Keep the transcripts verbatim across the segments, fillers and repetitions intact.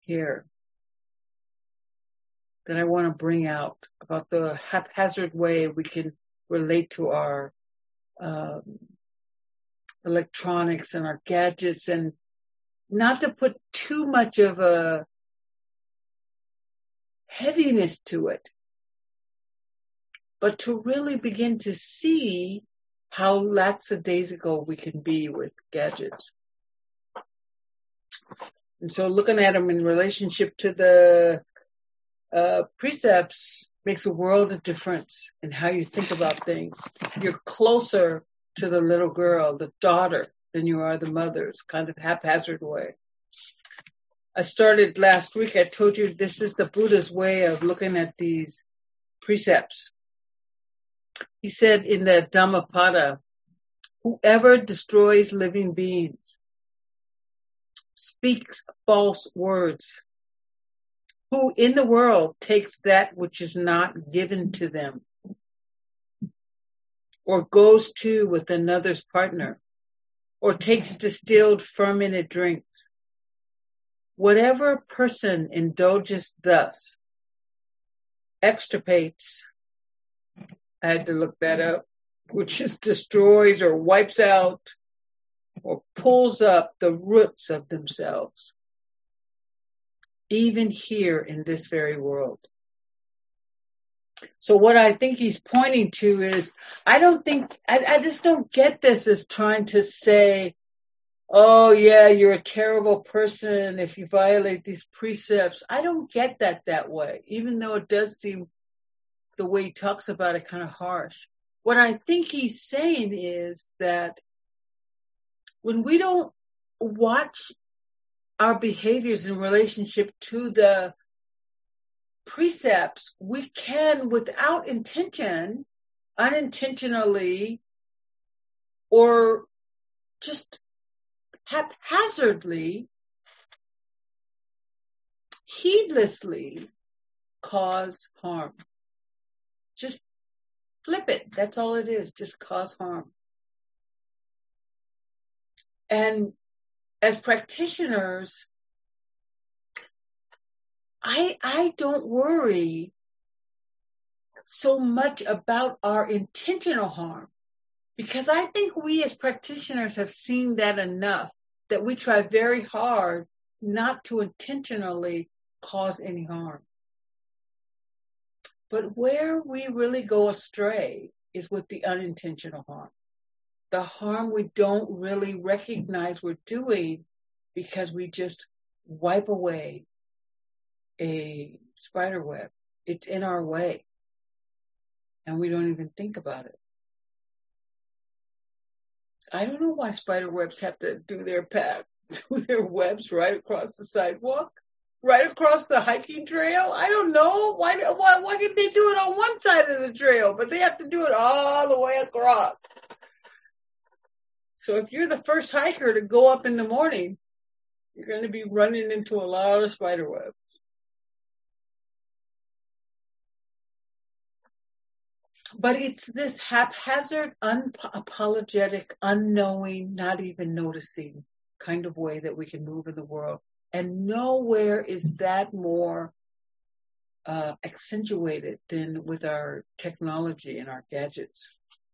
here that I want to bring out about the haphazard way we can relate to our um, electronics and our gadgets, and not to put too much of a heaviness to it, but to really begin to see how lackadaisical we can be with gadgets. And so looking at them in relationship to the uh, precepts makes a world of difference in how you think about things. You're closer to the little girl, the daughter, than you are the mother's kind of haphazard way. I started last week, I told you this is the Buddha's way of looking at these precepts. He said in the Dhammapada, whoever destroys living beings, speaks false words, who in the world takes that which is not given to them, or goes to with another's partner, or takes distilled fermented drinks. Whatever person indulges thus, extirpates, I had to look that up, which is destroys or wipes out or pulls up the roots of themselves, even here in this very world. So what I think he's pointing to is, I don't think, I, I just don't get this as trying to say, oh yeah, you're a terrible person if you violate these precepts. I don't get that that way, even though it does seem the way he talks about it kind of harsh. What I think he's saying is that when we don't watch our behaviors in relationship to the precepts, we can, without intention, unintentionally, or just haphazardly, heedlessly cause harm. Just flip it. That's all it is. Just cause harm. And as practitioners, I, I don't worry so much about our intentional harm, because I think we as practitioners have seen that enough that we try very hard not to intentionally cause any harm. But where we really go astray is with the unintentional harm. The harm we don't really recognize we're doing because we just wipe away a spider web. It's in our way, and we don't even think about it. I don't know why spider webs have to do their path, do their webs right across the sidewalk, right across the hiking trail. I don't know. Why, why, why can't they do it on one side of the trail, but they have to do it all the way across? So if you're the first hiker to go up in the morning, you're going to be running into a lot of spider webs. But it's this haphazard, unapologetic, unknowing, not even noticing kind of way that we can move in the world. And nowhere is that more uh, accentuated than with our technology and our gadgets.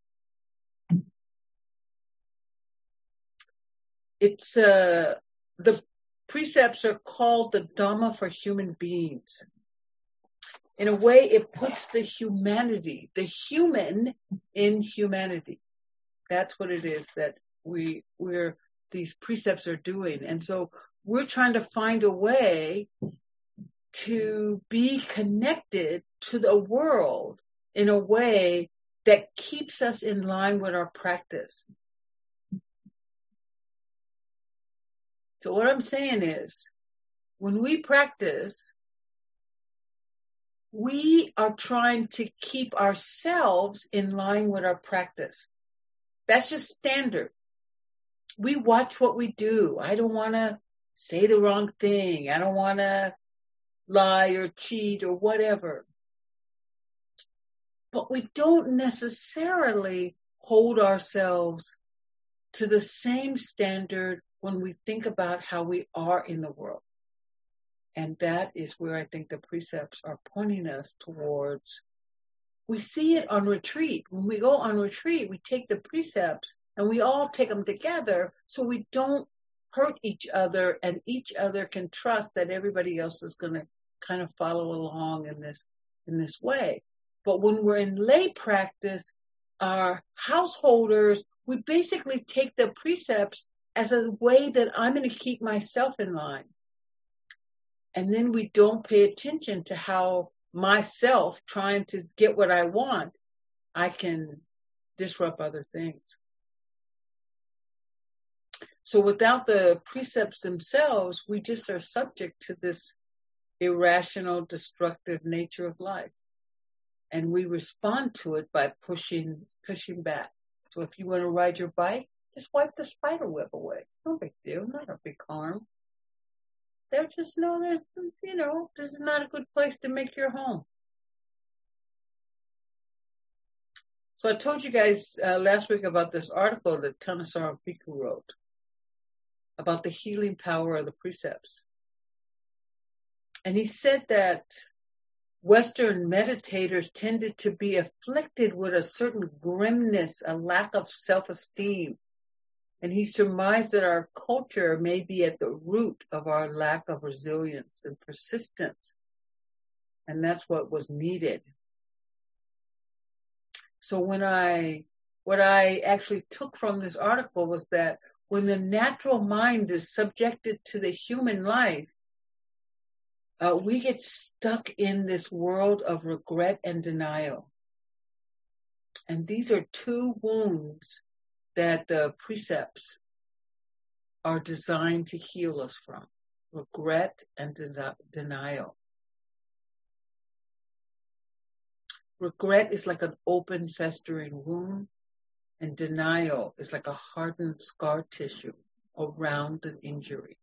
It's uh, the precepts are called the Dhamma for human beings. In a way, it puts the humanity, the human in humanity. That's what it is that we, we're, these precepts are doing. And so we're trying to find a way to be connected to the world in a way that keeps us in line with our practice. So what I'm saying is, when we practice, we are trying to keep ourselves in line with our practice. That's just standard. We watch what we do. I don't want to say the wrong thing. I don't want to lie or cheat or whatever. But we don't necessarily hold ourselves to the same standard when we think about how we are in the world. And that is where I think the precepts are pointing us towards. We see it on retreat. When we go on retreat, we take the precepts and we all take them together so we don't hurt each other and each other can trust that everybody else is going to kind of follow along in this, in this way. But when we're in lay practice, our householders, we basically take the precepts as a way that I'm going to keep myself in line. And then we don't pay attention to how myself trying to get what I want, I can disrupt other things. So without the precepts themselves, we just are subject to this irrational, destructive nature of life. And we respond to it by pushing, pushing back. So if you want to ride your bike, just wipe the spider web away. It's no big deal, not a big harm. They'll just know that, you know, this is not a good place to make your home. So I told you guys uh, last week about this article that Thanissaro Bhikkhu wrote about the healing power of the precepts. And he said that Western meditators tended to be afflicted with a certain grimness, a lack of self-esteem. And he surmised that our culture may be at the root of our lack of resilience and persistence. And that's what was needed. So when I, what I actually took from this article was that when the natural mind is subjected to the human life, uh, we get stuck in this world of regret and denial. And these are two wounds that the precepts are designed to heal us from. Regret and de- denial. Regret is like an open, festering wound, and denial is like a hardened scar tissue around an injury.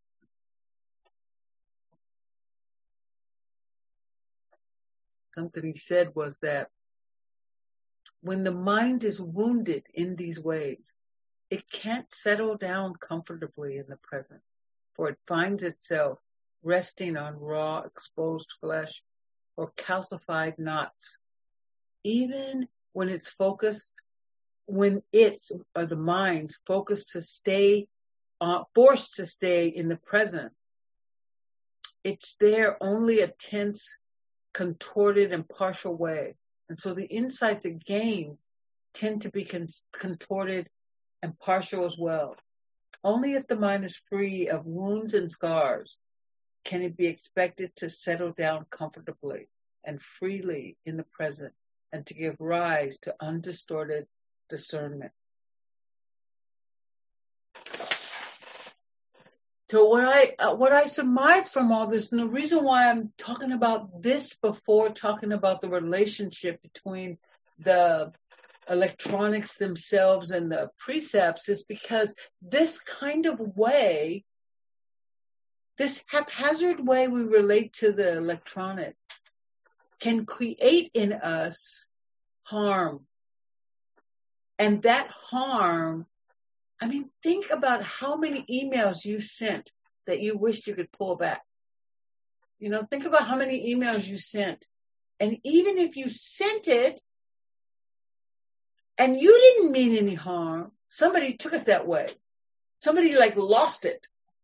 Something he said was that when the mind is wounded in these ways, it can't settle down comfortably in the present, for it finds itself resting on raw, exposed flesh or calcified knots. Even when it's focused, when it's, or the mind's focused to stay, uh, forced to stay in the present, it's there only a tense, contorted, and partial way. And so the insights it gains tend to be con- contorted and partial as well. Only if the mind is free of wounds and scars can it be expected to settle down comfortably and freely in the present and to give rise to undistorted discernment. So what I uh, what I surmise from all this, and the reason why I'm talking about this before talking about the relationship between the electronics themselves and the precepts, is because this kind of way, this haphazard way we relate to the electronics, can create in us harm. And that harm, I mean, think about how many emails you sent that you wished you could pull back. You know, think about how many emails you sent. And even if you sent it and you didn't mean any harm, somebody took it that way. Somebody like lost it.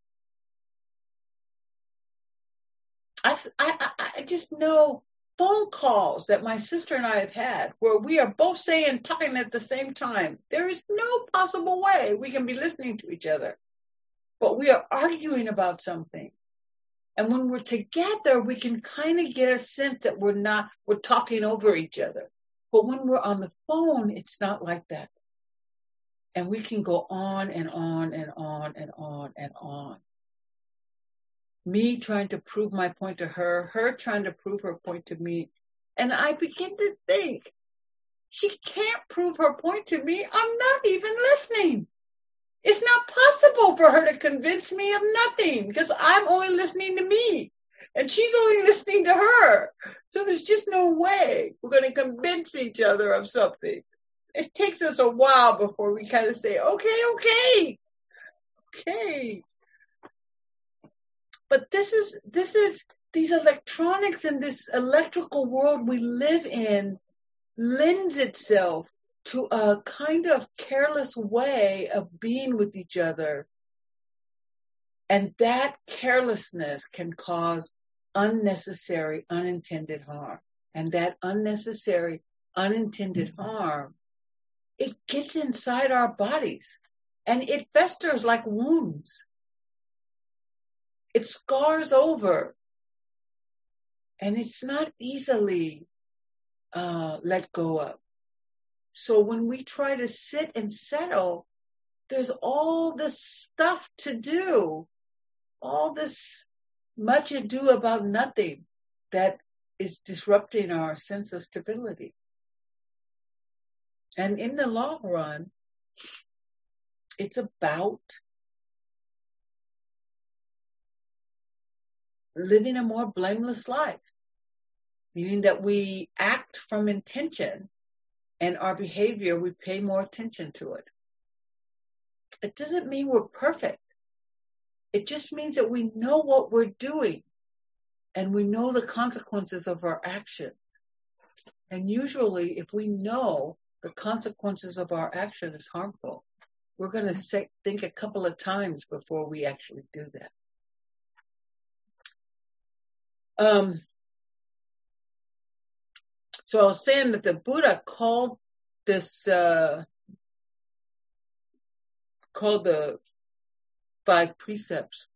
I, I, I just know phone calls that my sister and I have had where we are both saying, talking at the same time. There is no possible way we can be listening to each other, but we are arguing about something. And when we're together, we can kind of get a sense that we're not, we're talking over each other. But when we're on the phone, it's not like that. And we can go on and on and on and on and on. Me trying to prove my point to her, her trying to prove her point to me. And I begin to think, she can't prove her point to me. I'm not even listening. It's not possible for her to convince me of nothing because I'm only listening to me and she's only listening to her. So there's just no way we're going to convince each other of something. It takes us a while before we kind of say, okay, okay, okay. But this is, this is, these electronics and this electrical world we live in lends itself to a kind of careless way of being with each other. And that carelessness can cause unnecessary, unintended harm. And that unnecessary, unintended harm, it gets inside our bodies and it festers like wounds. It scars over and it's not easily uh, let go of. So when we try to sit and settle, there's all this stuff to do, all this much ado about nothing that is disrupting our sense of stability. And in the long run, it's about living a more blameless life, meaning that we act from intention and our behavior, we pay more attention to it. It doesn't mean we're perfect. It just means that we know what we're doing and we know the consequences of our actions. And usually if we know the consequences of our action is harmful, we're going to say, think a couple of times before we actually do that. Um, so I was saying that the Buddha called this, uh, called the five precepts,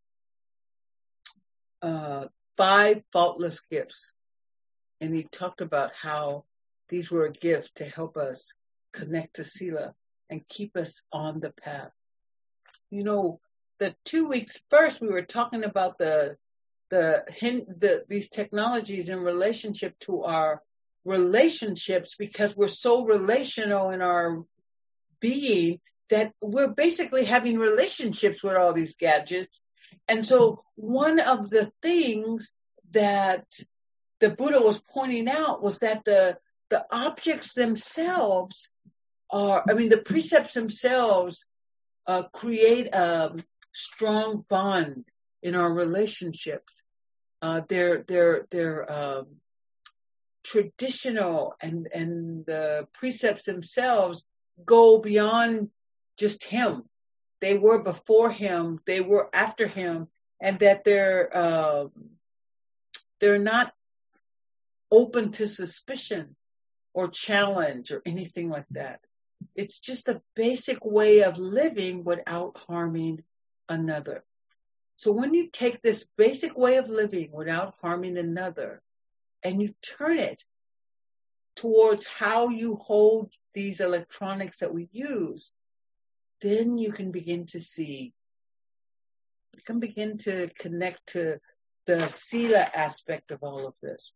uh, five faultless gifts. And he talked about how these were a gift to help us connect to Sila and keep us on the path. You know, the two weeks first, we were talking about the, the, the these technologies in relationship to our relationships, because we're so relational in our being that we're basically having relationships with all these gadgets. And so one of the things that the Buddha was pointing out was that the, the objects themselves are, I mean, the precepts themselves uh, create a strong bond in our relationships. Uh, they're, they're, they're, um, traditional, and, and the precepts themselves go beyond just him. They were before him, they were after him, and that they're, uh, they're not open to suspicion or challenge or anything like that. It's just a basic way of living without harming another. So when you take this basic way of living without harming another and you turn it towards how you hold these electronics that we use, then you can begin to see, you can begin to connect to the Sila aspect of all of this.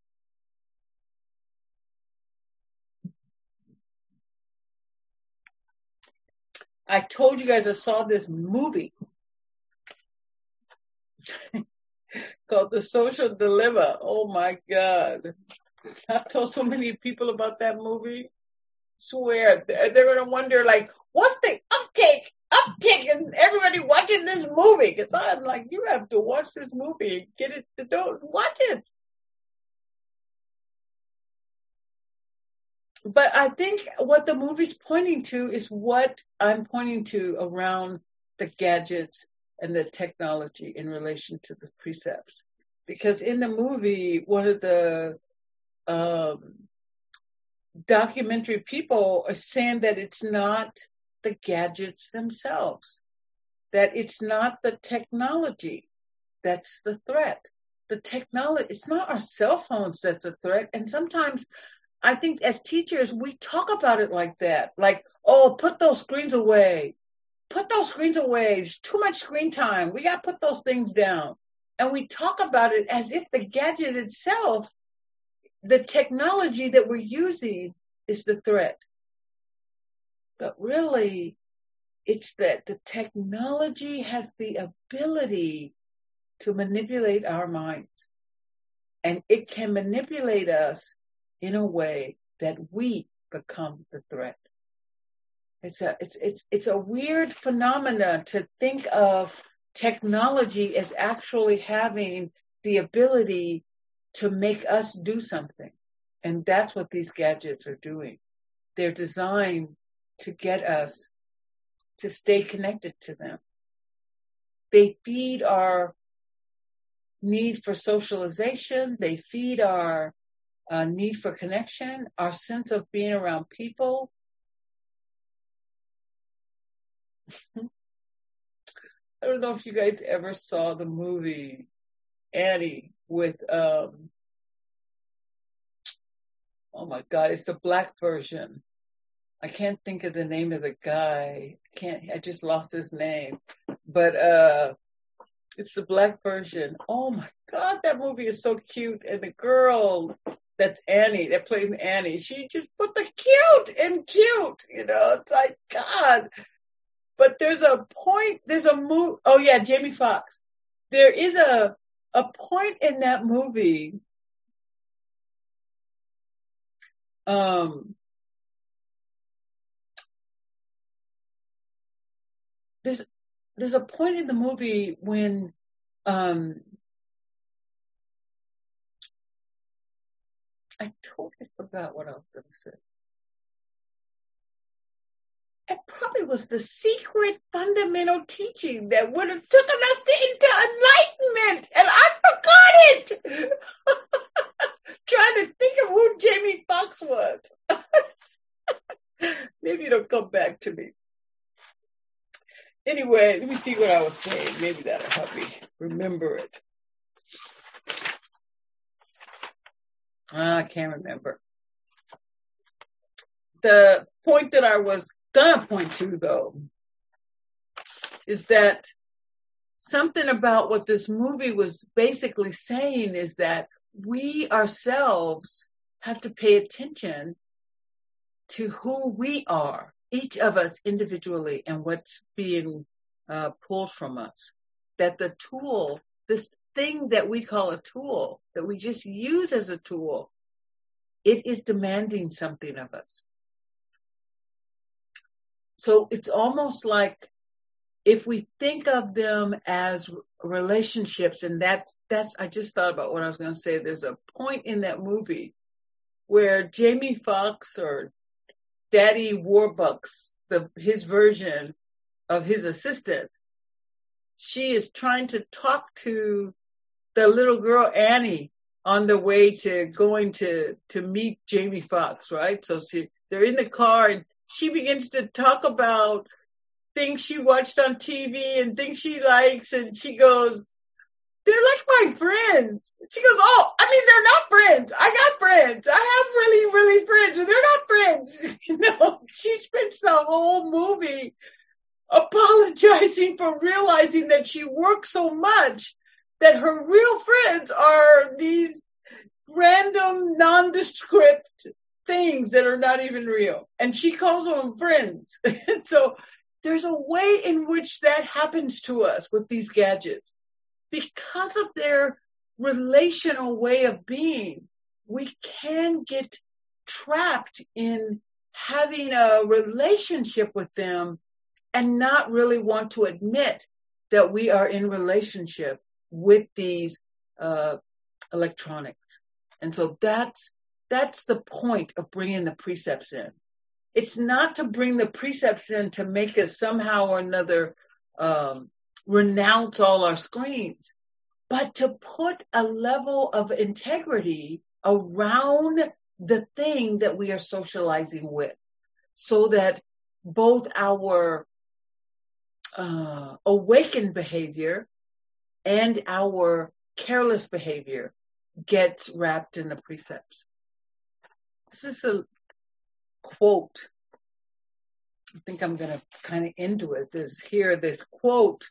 I told you guys I saw this movie called The Social Dilemma. Oh my God. I've told so many people about that movie. Swear, they're, they're going to wonder, like, what's the uptake, uptick in everybody watching this movie? Because I'm like, you have to watch this movie and get it, don't watch it. But I think what the movie's pointing to is what I'm pointing to around the gadgets and the technology in relation to the precepts. Because in the movie, one of the um, documentary people are saying that it's not the gadgets themselves, that it's not the technology that's the threat. The technology, it's not our cell phones that's a threat. And sometimes I think as teachers, we talk about it like that. Like, oh, put those screens away. Put those screens away. It's too much screen time. We got to put those things down. And we talk about it as if the gadget itself, the technology that we're using, is the threat. But really, it's that the technology has the ability to manipulate our minds. And it can manipulate us in a way that we become the threat. It's a, it's, it's, it's a weird phenomena to think of technology is actually having the ability to make us do something. And that's what these gadgets are doing. They're designed to get us to stay connected to them. They feed our need for socialization. They feed our uh, need for connection, our sense of being around people. I don't know if you guys ever saw the movie Annie with, um, oh my God, it's the black version. I can't think of the name of the guy. I can't, I just lost his name. But, uh, it's the black version. Oh my God, that movie is so cute. And the girl that's Annie, that plays Annie, she just put the cute in cute, you know, it's like, God. But there's a point, there's a move, oh yeah, Jamie Foxx. There is a, a point in that movie, um, there's, there's a point in the movie when, um, I totally forgot what I was going to say. It probably was the secret fundamental teaching that would have taken us into enlightenment, and I forgot it. Trying to think of who Jamie Foxx was. Maybe it'll come back to me. Anyway, let me see what I was saying. Maybe that'll help me remember it. I can't remember. The point that I was gonna point to, though, is that something about what this movie was basically saying is that we ourselves have to pay attention to who we are, each of us individually, and what's being uh, pulled from us. That the tool, this thing that we call a tool, that we just use as a tool, it is demanding something of us. So it's almost like if we think of them as relationships, and that's, that's, I just thought about what I was going to say. There's a point in that movie where Jamie Foxx or Daddy Warbucks, the, his version of his assistant, she is trying to talk to the little girl Annie on the way to going to, to meet Jamie Foxx, right? So she, they're in the car and she begins to talk about things she watched on T V and things she likes, and she goes, they're like my friends. She goes, oh, I mean, they're not friends. I got friends. I have really, really friends, but they're not friends. You know, she spends the whole movie apologizing for realizing that she works so much that her real friends are these random, nondescript things that are not even real. And she calls them friends. And so there's a way in which that happens to us with these gadgets. Because of their relational way of being, we can get trapped in having a relationship with them and not really want to admit that we are in relationship with these uh, electronics. And so that's, that's the point of bringing the precepts in. It's not to bring the precepts in to make us somehow or another um, renounce all our screens, but to put a level of integrity around the thing that we are socializing with, so that both our uh, awakened behavior and our careless behavior gets wrapped in the precepts. This is a quote. I think I'm going to kind of end with this here, this quote.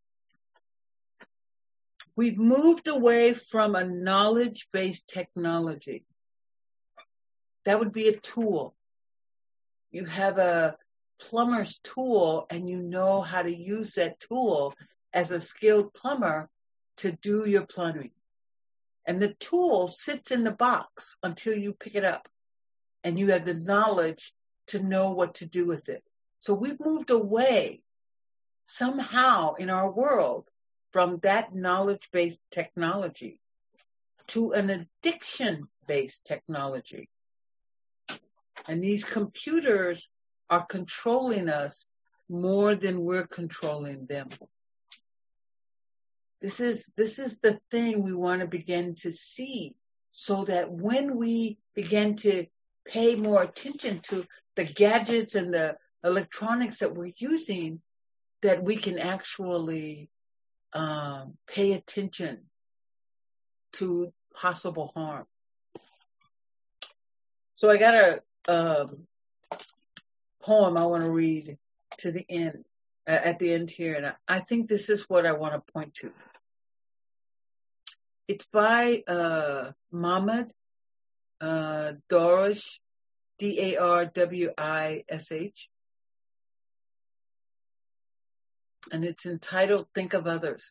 We've moved away from a knowledge-based technology. That would be a tool. You have a plumber's tool and you know how to use that tool as a skilled plumber to do your plumbing. And the tool sits in the box until you pick it up and you have the knowledge to know what to do with it. So we've moved away somehow in our world from that knowledge-based technology to an addiction-based technology. And these computers are controlling us more than we're controlling them. This is, this is the thing we want to begin to see, so that when we begin to pay more attention to the gadgets and the electronics that we're using, that we can actually um, pay attention to possible harm. So I got a um, poem I want to read to the end, uh, at the end here, and I, I think this is what I want to point to. It's by uh, Mohammad uh, Darwish, D A R W I S H, and it's entitled Think of Others.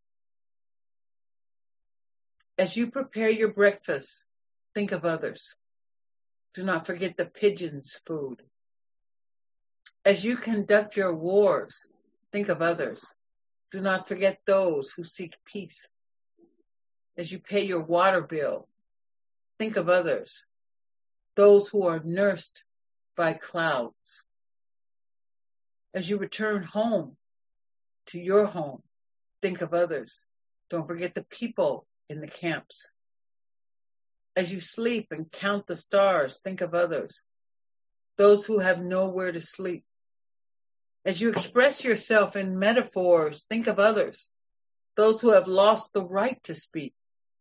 As you prepare your breakfast, think of others. Do not forget the pigeon's food. As you conduct your wars, think of others. Do not forget those who seek peace. As you pay your water bill, think of others. Those who are nursed by clouds. As you return home to your home, think of others. Don't forget the people in the camps. As you sleep and count the stars, think of others. Those who have nowhere to sleep. As you express yourself in metaphors, think of others. Those who have lost the right to speak.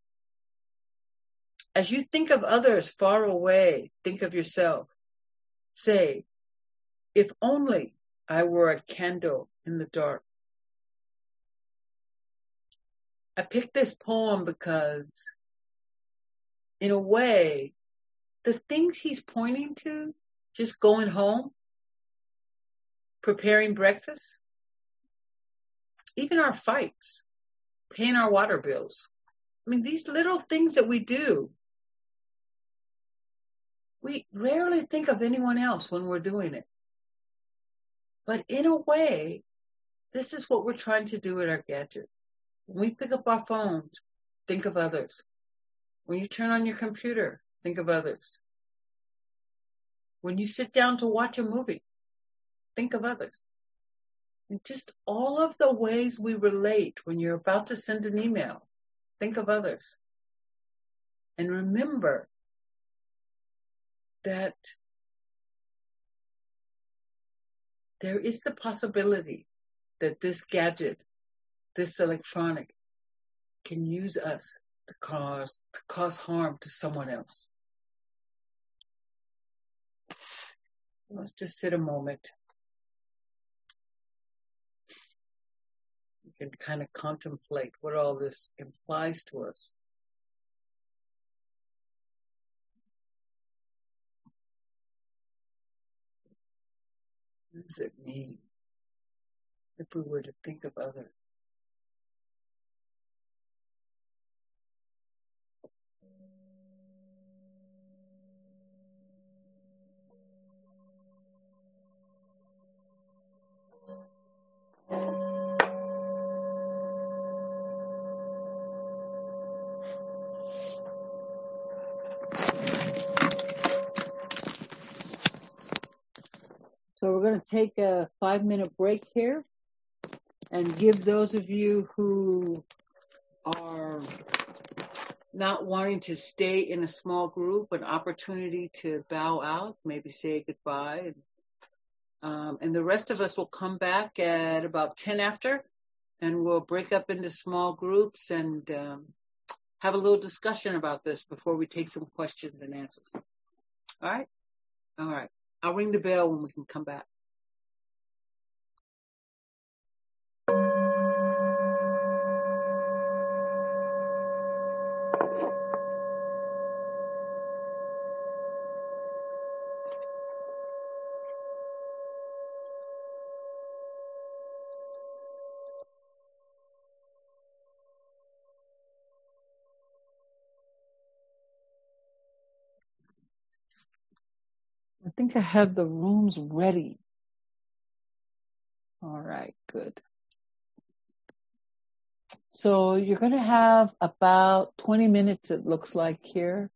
As you think of others far away, think of yourself. Say, if only I were a candle in the dark. I picked this poem because, in a way, the things he's pointing to, just going home, preparing breakfast, even our fights, paying our water bills. I mean, these little things that we do, we rarely think of anyone else when we're doing it. But in a way, this is what we're trying to do with our gadget. When we pick up our phones, think of others. When you turn on your computer, think of others. When you sit down to watch a movie, think of others. And just all of the ways we relate when you're about to send an email, think of others. And remember that there is the possibility that this gadget, this electronic, can use us to cause, to cause harm to someone else. Let's just sit a moment. We can kind of contemplate what all this implies to us. What does it mean if we were to think of others? So we're going to take a five minute break here and give those of you who are not wanting to stay in a small group an opportunity to bow out, maybe say goodbye. Um, and the rest of us will come back at about ten after, and we'll break up into small groups and um, have a little discussion about this before we take some questions and answers. All right? All right. I'll ring the bell when we can come back. I think I have the rooms ready. All right, good. So you're going to have about twenty minutes, it looks like here.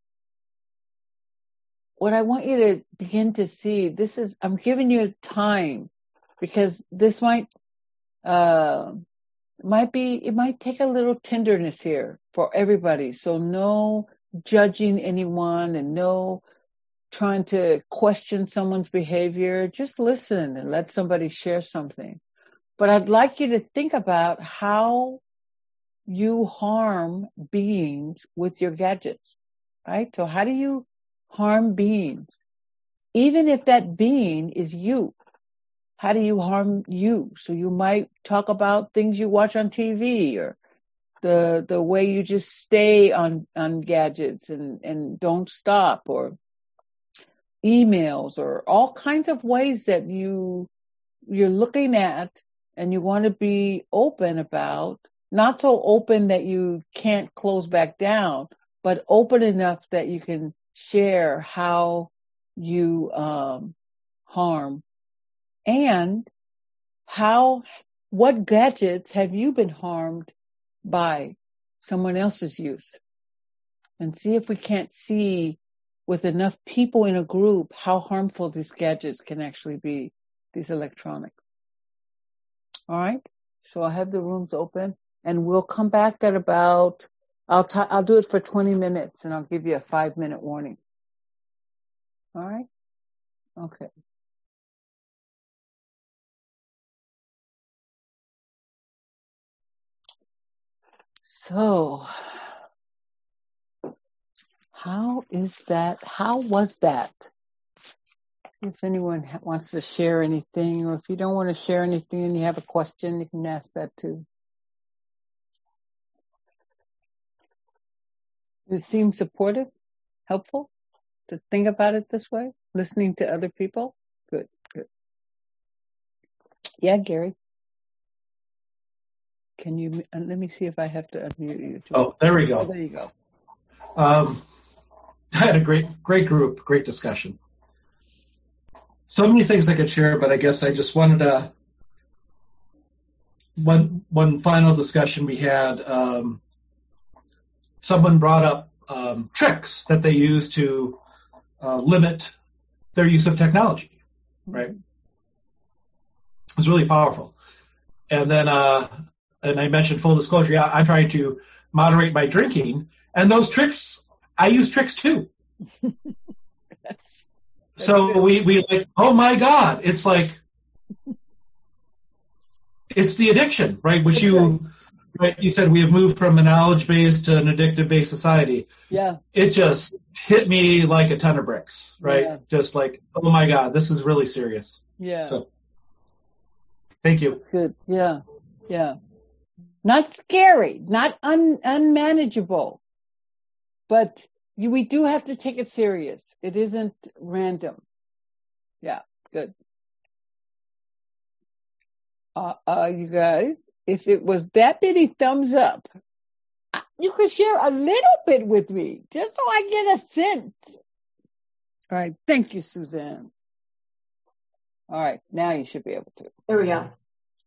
What I want you to begin to see, this is, I'm giving you time because this might, uh, might be, it might take a little tenderness here for everybody. So no judging anyone and no trying to question someone's behavior. Just listen and let somebody share something. But I'd like you to think about how you harm beings with your gadgets, right? So how do you harm beings? Even if that being is you, how do you harm you? So you might talk about things you watch on T V or the the way you just stay on, on gadgets and, and don't stop, or emails, or all kinds of ways that you you're looking at and you want to be open about, not so open that you can't close back down, but open enough that you can share how you um, harm, and how, what gadgets have you been harmed by someone else's use, and see if we can't see with enough people in a group how harmful these gadgets can actually be, these electronics. All right. So I have the rooms open, and we'll come back at about, I'll t- I'll do it for twenty minutes, and I'll give you a five minute warning. All right. Okay. So how is that? How was that? If anyone wants to share anything, or if you don't want to share anything and you have a question, you can ask that too. Does it seem supportive, helpful to think about it this way? Listening to other people? Good, good. Yeah, Gary. Can you, uh, let me see if I have to unmute you. Too. Oh, there we go. Oh, there you go. Um, I had a great, great group, great discussion. So many things I could share, but I guess I just wanted to, one, one final discussion we had, um, someone brought up um, tricks that they use to uh, limit their use of technology, right? It was really powerful. And then, uh, and I mentioned full disclosure, yeah, I'm trying to moderate my drinking, and those tricks, I use tricks too. That's, that's so good. we, we like, oh my God, it's like, it's the addiction, right? Which you, right, you said we have moved from a knowledge-based to an addictive-based society. Yeah. It just hit me like a ton of bricks, right? Yeah. Just like, oh my God, this is really serious. Yeah. So, thank you. That's good. Yeah. Yeah. Not scary, not un, unmanageable, but you, we do have to take it serious. It isn't random. Yeah. Good. Uh, uh, you guys, if it was that many thumbs up, you could share a little bit with me, just so I get a sense. All right. Thank you, Suzanne. All right. Now you should be able to. There we go.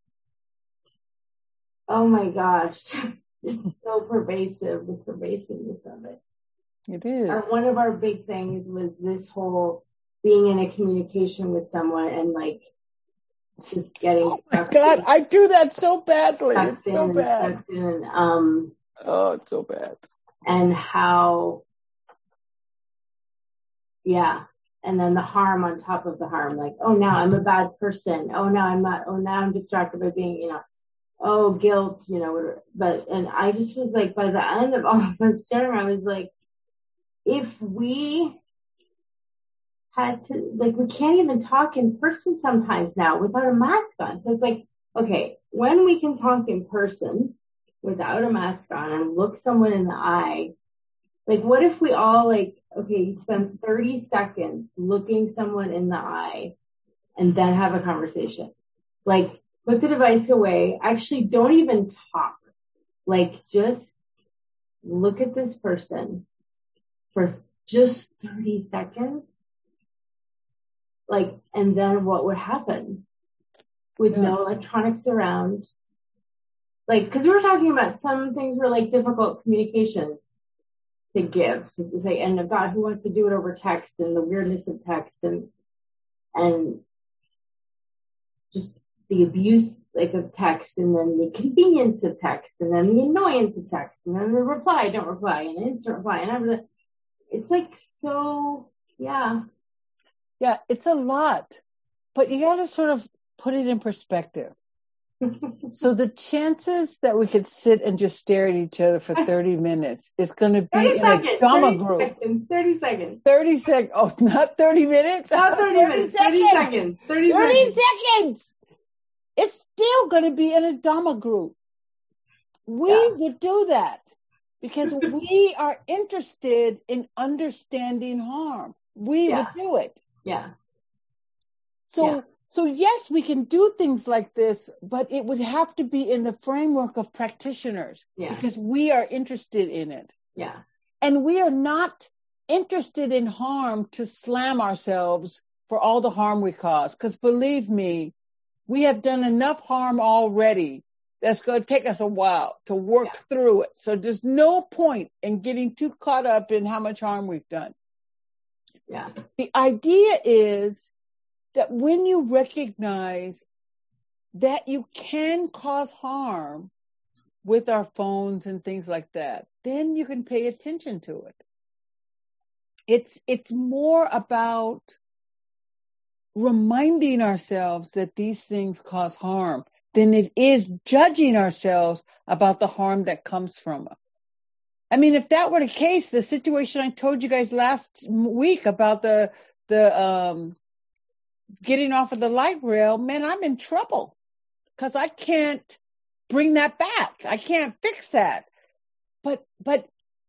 Oh my gosh. It's so pervasive, the pervasiveness of it. It is. Our, one of our big things was this whole being in a communication with someone and like just getting. Oh my God, I do that so badly. It's so bad. In, um, oh, it's so bad. And how, yeah. And then the harm on top of the harm, like, oh, now I'm a bad person. Oh, now I'm not. Oh, now I'm distracted by being, you know, oh, guilt, you know, whatever. But, and I just was like, by the end of all of us sharing, I was like, if we had to, like, we can't even talk in person sometimes now without a mask on. So it's like, okay, when we can talk in person without a mask on and look someone in the eye, like, what if we all, like, okay, you spend thirty seconds looking someone in the eye and then have a conversation? Like, put the device away. Actually, don't even talk. Like, just look at this person for just thirty seconds. Like, and then what would happen with yeah. no electronics around? like, cause we were talking about some things were like difficult communications to give, to say, and God, who wants to do it over text and the weirdness of text and, and just the abuse, like, of text, and then the convenience of text, and then the annoyance of text, and then the reply, don't reply, and instant reply, and everything. It's like so, yeah. Yeah, it's a lot, but you gotta sort of put it in perspective. So the chances that we could sit and just stare at each other for thirty minutes is going to be thirty in seconds, a Dhamma thirty group. Seconds, thirty seconds. thirty seconds. Oh, not thirty minutes? Not thirty, thirty minutes. seconds. thirty seconds. thirty, thirty seconds. seconds. It's still going to be in a Dhamma group. We yeah. would do that because we are interested in understanding harm. We yeah. would do it. Yeah. So, yeah. so yes, we can do things like this, but it would have to be in the framework of practitioners yeah. because we are interested in it. Yeah. And we are not interested in harm to slam ourselves for all the harm we cause. Because believe me, we have done enough harm already. That's going to take us a while to work yeah. through it. So there's no point in getting too caught up in how much harm we've done. Yeah. The idea is that when you recognize that you can cause harm with our phones and things like that, then you can pay attention to it. It's, it's more about reminding ourselves that these things cause harm than it is judging ourselves about the harm that comes from it. I mean, if that were the case, the situation I told you guys last week about the, the, um, getting off of the light rail, man, I'm in trouble because I can't bring that back. I can't fix that. But, but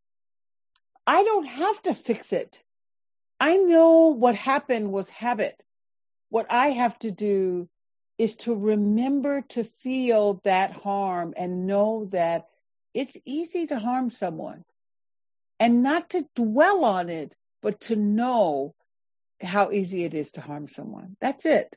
I don't have to fix it. I know what happened was habit. What I have to do is to remember to feel that harm and know that it's easy to harm someone and not to dwell on it, but to know how easy it is to harm someone. That's it.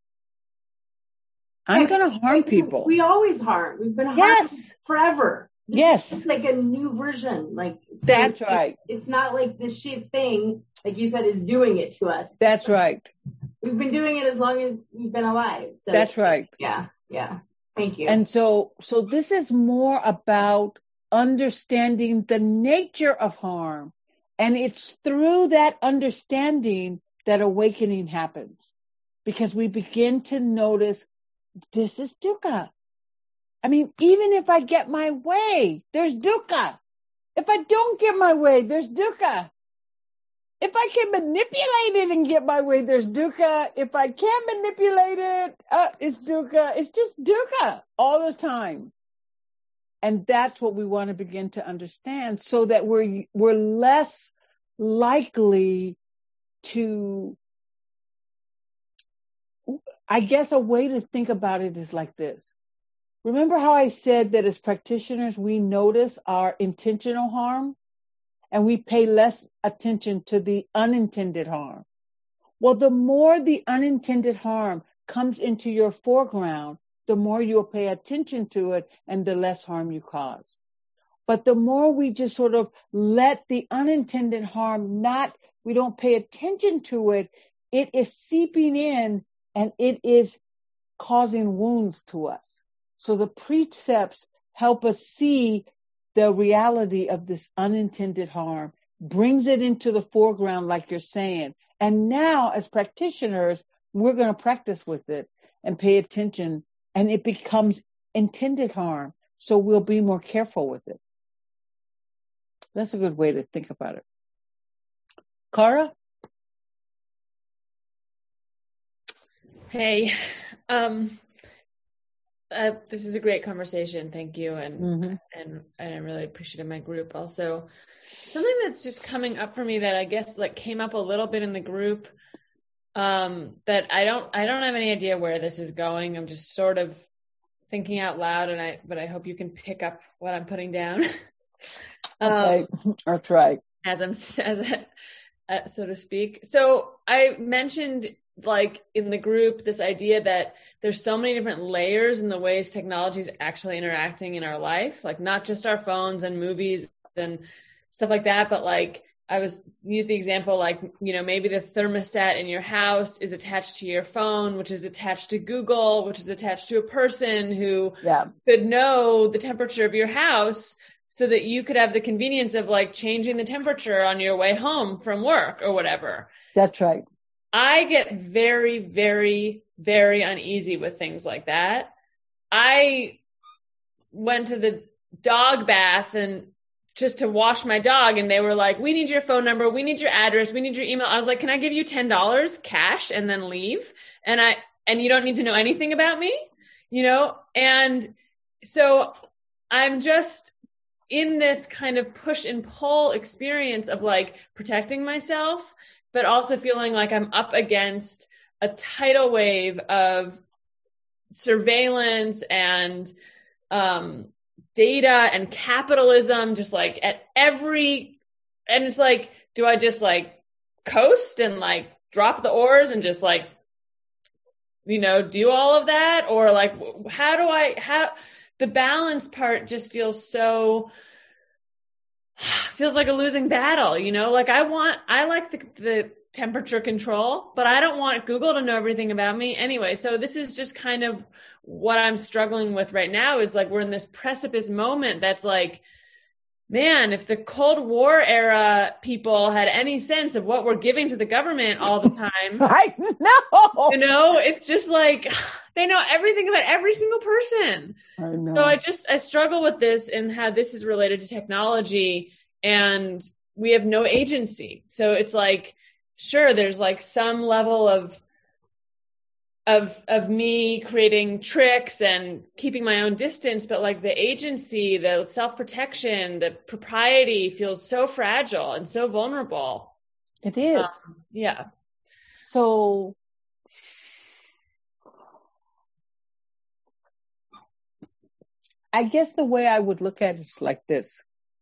I'm yeah, going to harm like, people. We always harm. We've been harmed yes. forever. This yes. It's like a new version. Like so That's it's, right. It's not like this shit thing, like you said, is doing it to us. That's right. We've been doing it as long as we've been alive. So That's right. Yeah. Yeah. Thank you. And so, so this is more about understanding the nature of harm. And it's through that understanding that awakening happens, because we begin to notice this is dukkha. I mean, even if I get my way, there's dukkha. If I don't get my way, there's dukkha. If I can manipulate it and get my way, there's dukkha. If I can't manipulate it, uh, it's dukkha. It's just dukkha all the time. And that's what we want to begin to understand so that we're, we're less likely to, I guess a way to think about it is like this. Remember how I said that as practitioners, we notice our intentional harm and we pay less attention to the unintended harm. Well, the more the unintended harm comes into your foreground, the more you'll pay attention to it and the less harm you cause. But the more we just sort of let the unintended harm not, we don't pay attention to it, it is seeping in and it is causing wounds to us. So the precepts help us see the reality of this unintended harm, brings it into the foreground like you're saying. And now as practitioners, we're going to practice with it and pay attention, and it becomes intended harm. So we'll be more careful with it. That's a good way to think about it. Cara? Hey, um, uh, this is a great conversation. Thank you. And, mm-hmm. and, and I really appreciated my group also. Something that's just coming up for me that I guess like came up a little bit in the group, um, that I don't, I don't have any idea where this is going. I'm just sort of thinking out loud, and I, but I hope you can pick up what I'm putting down. Okay. Um, That's right. As I'm, as a, uh, so to speak. So I mentioned like in the group, this idea that there's so many different layers in the ways technology is actually interacting in our life, like not just our phones and movies and stuff like that, but like I was use the example, like, you know, maybe the thermostat in your house is attached to your phone, which is attached to Google, which is attached to a person who yeah. could know the temperature of your house so that you could have the convenience of like changing the temperature on your way home from work or whatever. That's right. I get very, very, very uneasy with things like that. I went to the dog bath and just to wash my dog, and they were like, we need your phone number, we need your address, we need your email. I was like, can I give you ten dollars cash and then leave? And I, and you don't need to know anything about me, you know? And so I'm just in this kind of push and pull experience of like protecting myself, but also feeling like I'm up against a tidal wave of surveillance and um, data and capitalism, just like at every, and it's like, do I just like coast and like drop the oars and just like, you know, do all of that? Or like, how do I, how, the balance part just feels so, feels like a losing battle, you know, like I want, I like the, the temperature control, but I don't want Google to know everything about me anyway. So this is just kind of what I'm struggling with right now is like, we're in this precipice moment that's like, man, if the Cold War era people had any sense of what we're giving to the government all the time, I know, you know, it's just like, they know everything about every single person. I know. So I just, I struggle with this and how this is related to technology, and we have no agency. So it's like, sure, there's like some level of, of, of me creating tricks and keeping my own distance, but like the agency, the self-protection, the propriety feels so fragile and so vulnerable. It is. Um, yeah. So I guess the way I would look at it is like this.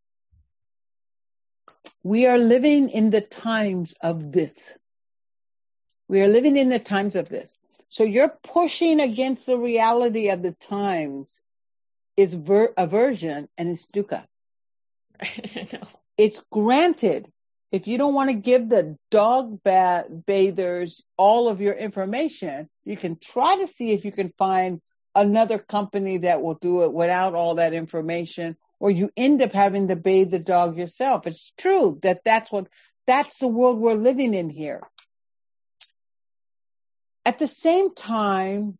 We are living in the times of this. We are living in the times of this. So you're pushing against the reality of the times is ver- aversion and it's dukkha. I know. It's granted. If you don't want to give the dog bath bathers all of your information, you can try to see if you can find another company that will do it without all that information, or you end up having to bathe the dog yourself. It's true that that's what, that's the world we're living in here. At the same time,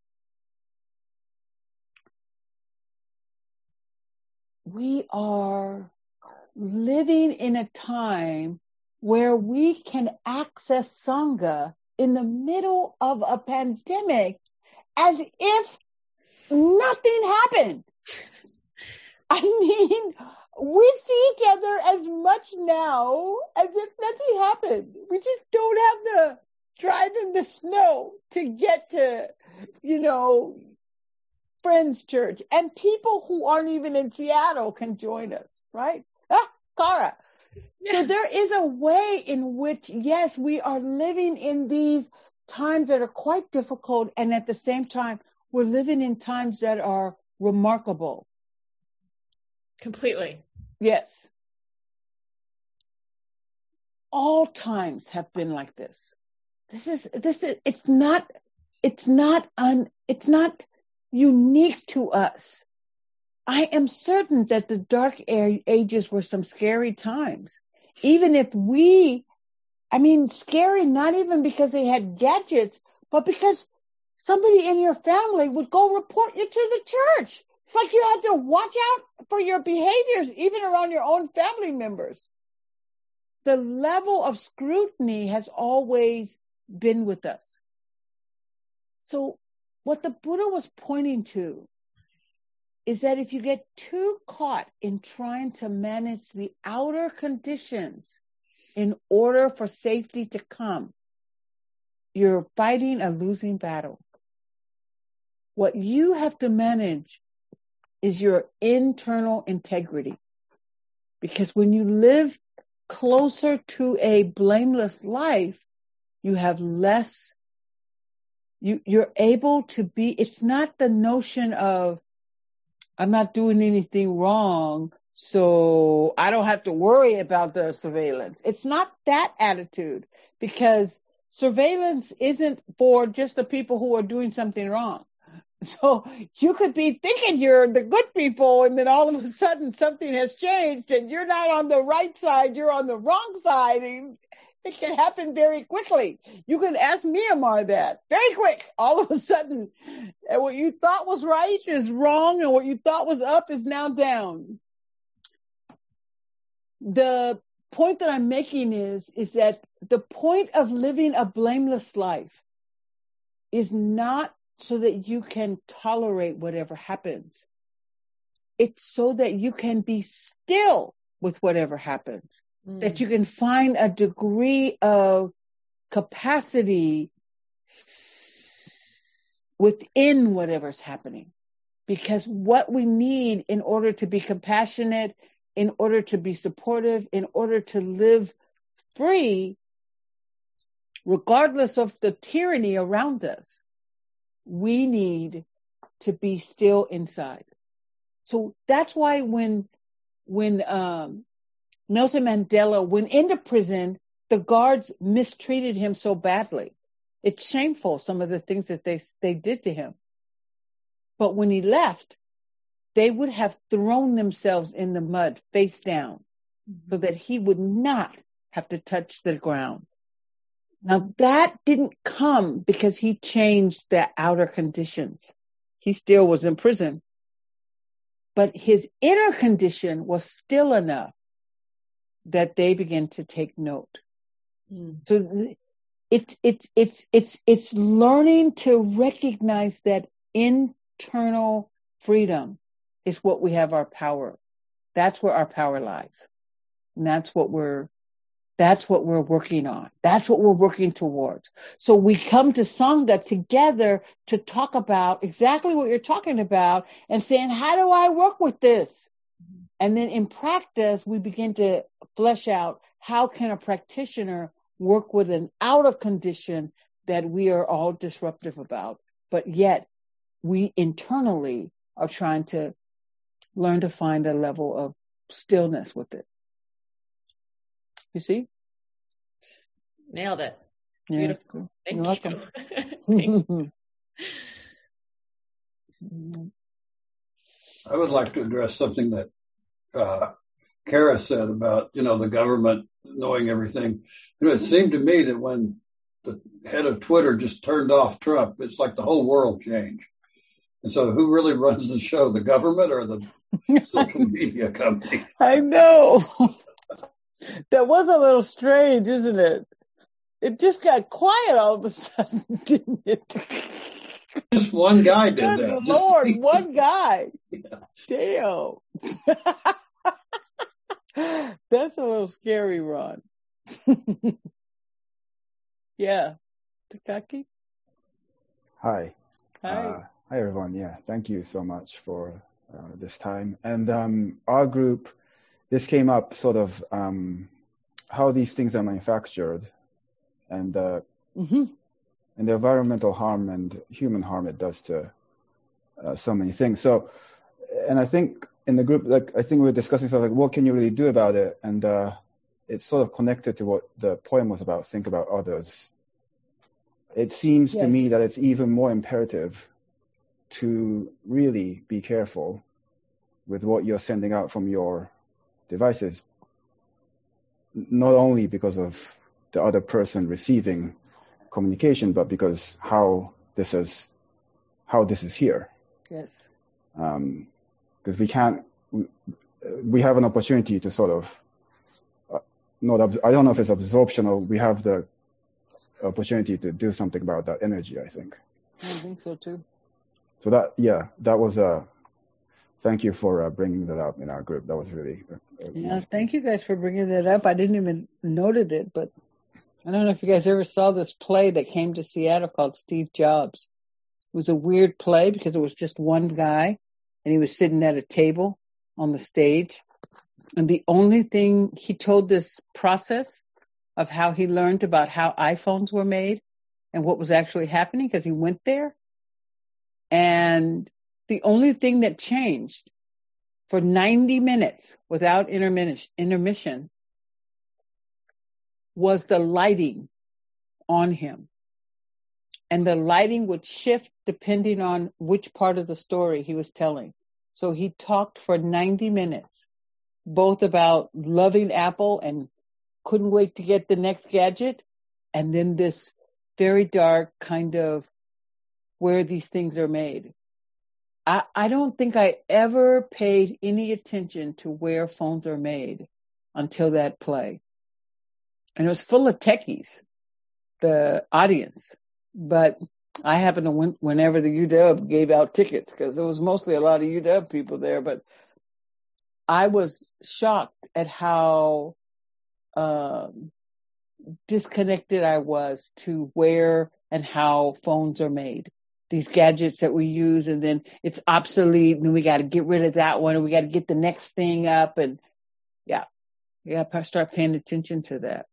we are living in a time where we can access Sangha in the middle of a pandemic as if nothing happened. I mean, we see each other as much now as if nothing happened. We just don't have the drive in the snow to get to, you know, Friends Church. And people who aren't even in Seattle can join us, right? Ah, Cara. Yeah. So there is a way in which, yes, we are living in these times that are quite difficult, and at the same time, we're living in times that are remarkable. Completely. Yes. All times have been like this. This is, this is, it's not, it's not, un, it's not unique to us. I am certain that the dark ages were some scary times. Even if we, I mean, scary, not even because they had gadgets, but because somebody in your family would go report you to the church. It's like you had to watch out for your behaviors, even around your own family members. The level of scrutiny has always been with us. So what the Buddha was pointing to is that if you get too caught in trying to manage the outer conditions in order for safety to come, you're fighting a losing battle. What you have to manage is your internal integrity. Because when you live closer to a blameless life, you have less You, you're able to be, it's not the notion of, I'm not doing anything wrong, so I don't have to worry about the surveillance. It's not that attitude, because surveillance isn't for just the people who are doing something wrong. So you could be thinking you're the good people, and then all of a sudden something has changed and you're not on the right side, you're on the wrong side. And it can happen very quickly. You can ask Myanmar that. Very quick. All of a sudden, and what you thought was right is wrong, and what you thought was up is now down. The point that I'm making is, is that the point of living a blameless life is not so that you can tolerate whatever happens. It's so that you can be still with whatever happens. Mm. That you can find a degree of capacity within whatever's happening. Because what we need in order to be compassionate, in order to be supportive, in order to live free, regardless of the tyranny around us, we need to be still inside. So that's why when, when, um, Nelson Mandela went into prison, the guards mistreated him so badly. It's shameful, some of the things that they, they did to him. But when he left, they would have thrown themselves in the mud face down so that he would not have to touch the ground. Now that didn't come because he changed the outer conditions. He still was in prison. But his inner condition was still enough that they began to take note. Mm. So it's, it's, it's, it's, it's learning to recognize that internal freedom is what we have our power. That's where our power lies. And that's what we're, that's what we're working on. That's what we're working towards. So we come to Sangha together to talk about exactly what you're talking about and saying, how do I work with this? And then in practice, we begin to flesh out how can a practitioner work with an outer condition that we are all disruptive about, but yet we internally are trying to learn to find a level of stillness with it. You see? Nailed it. Yeah. Beautiful. Thank You're you. welcome. Thank you. I would like to address something that uh, Kara said about, you know, the government knowing everything. You know, it seemed to me that when the head of Twitter just turned off Trump, it's like the whole world changed. And so who really runs the show, the government or the social media companies? I know. That was a little strange, isn't it? It just got quiet all of a sudden, didn't it? Just one guy did Good that. Lord, just, one guy. Yeah. Damn. That's a little scary, Ron. Yeah. Takaki? Hi. Hi. Uh, hi, everyone. Yeah, thank you so much for uh, this time. And um, our group, this came up sort of um, how these things are manufactured and uh, mm-hmm. and the environmental harm and human harm it does to uh, so many things. So, and I think in the group, like I think we were discussing sort of like what can you really do about it, and uh, it's sort of connected to what the poem was about. Think about others. It seems yes. to me that it's even more imperative to really be careful with what you're sending out from your devices, not only because of the other person receiving communication, but because how this is, how this is here. Yes. Um, because we can't, we, we have an opportunity to sort of, uh, not, I don't know if it's absorption or we have the opportunity to do something about that energy, I think. I think so too. So that, yeah, that was a, uh, thank you for uh, bringing that up in our group. That was really. Uh, yeah, thank you guys for bringing that up. I didn't even noted it, but I don't know if you guys ever saw this play that came to Seattle called Steve Jobs. It was a weird play because it was just one guy and he was sitting at a table on the stage. And the only thing he told this process of how he learned about how iPhones were made. and what was actually happening because he went there. And the only thing that changed for ninety minutes without intermission was the lighting on him. And the lighting would shift depending on which part of the story he was telling. So he talked for ninety minutes, both about loving Apple and couldn't wait to get the next gadget, and then this very dark kind of where these things are made. I, I don't think I ever paid any attention to where phones are made until that play. And it was full of techies, the audience. But I happened to win whenever the U W gave out tickets, because there was mostly a lot of U W people there. But I was shocked at how um, disconnected I was to where and how phones are made. These gadgets that we use, and then it's obsolete, and then we got to get rid of that one, and we got to get the next thing up, and yeah, we got to start paying attention to that.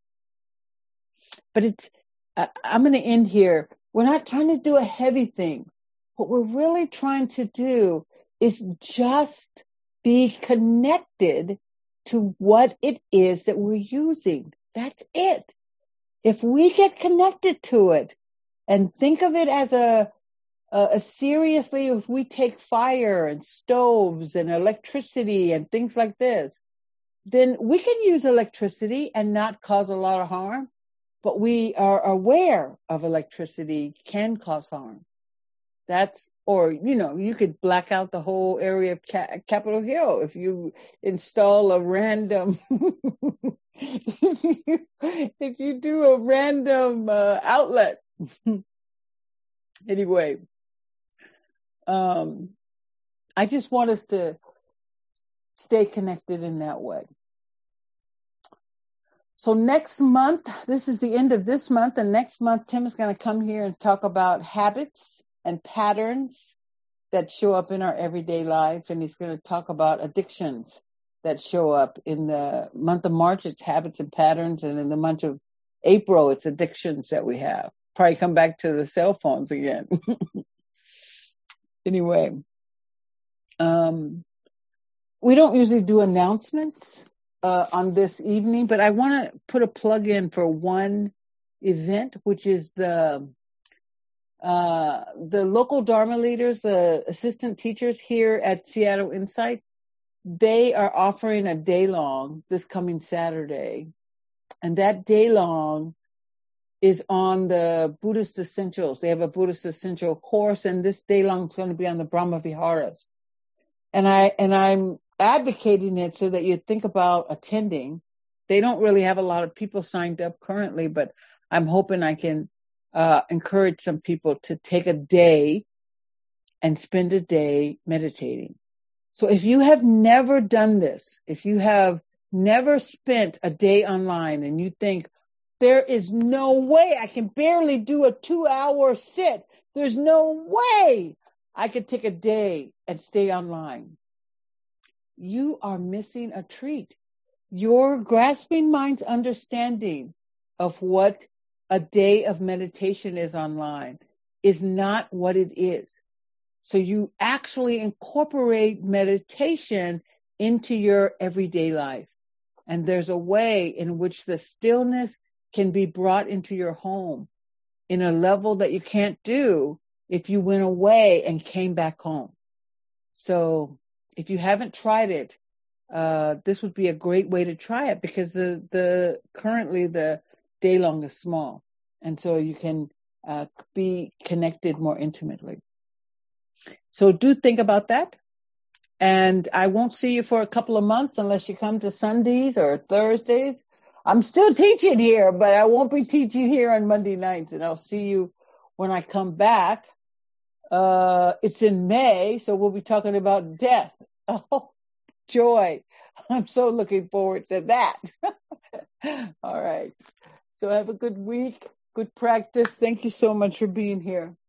But it's, I, I'm going to end here. We're not trying to do a heavy thing. What we're really trying to do is just be connected to what it is that we're using. That's it. If we get connected to it, and think of it as a, a, a seriously, if we take fire and stoves and electricity and things like this, then we can use electricity and not cause a lot of harm. But we are aware of electricity can cause harm. That's, or, you know, you could black out the whole area of Ca- Capitol Hill if you install a random, if, you, if you do a random uh, outlet. Anyway, um, I just want us to stay connected in that way. So next month, this is the end of this month, and next month Tim is going to come here and talk about habits and patterns that show up in our everyday life, and he's going to talk about addictions that show up. In the month of March, it's habits and patterns, and in the month of April, it's addictions that we have. Probably come back to the cell phones again. Anyway, um, we don't usually do announcements uh, on this evening, but I want to put a plug in for one event, which is the uh, the local Dharma leaders, the assistant teachers here at Seattle Insight. They are offering a day long this coming Saturday, and that day long is on the Buddhist Essentials. They have a Buddhist Essential course, and this day long is going to be on the Brahma Viharas. And I, and I'm advocating it so that you think about attending. They don't really have a lot of people signed up currently, but I'm hoping I can uh, encourage some people to take a day and spend a day meditating. So if you have never done this, if you have never spent a day online and you think, there is no way I can barely do a two hour sit. There's no way I could take a day and stay online. You are missing a treat. Your grasping mind's understanding of what a day of meditation is online is not what it is. So you actually incorporate meditation into your everyday life. And there's a way in which the stillness can be brought into your home in a level that you can't do if you went away and came back home. So if you haven't tried it, uh, this would be a great way to try it, because the, the currently the day long is small. And so you can uh, be connected more intimately. So do think about that. And I won't see you for a couple of months unless you come to Sundays or Thursdays. I'm still teaching here, but I won't be teaching here on Monday nights, and I'll see you when I come back. Uh, it's in May, so we'll be talking about death. Oh, joy. I'm so looking forward to that. All right. So have a good week, good practice. Thank you so much for being here.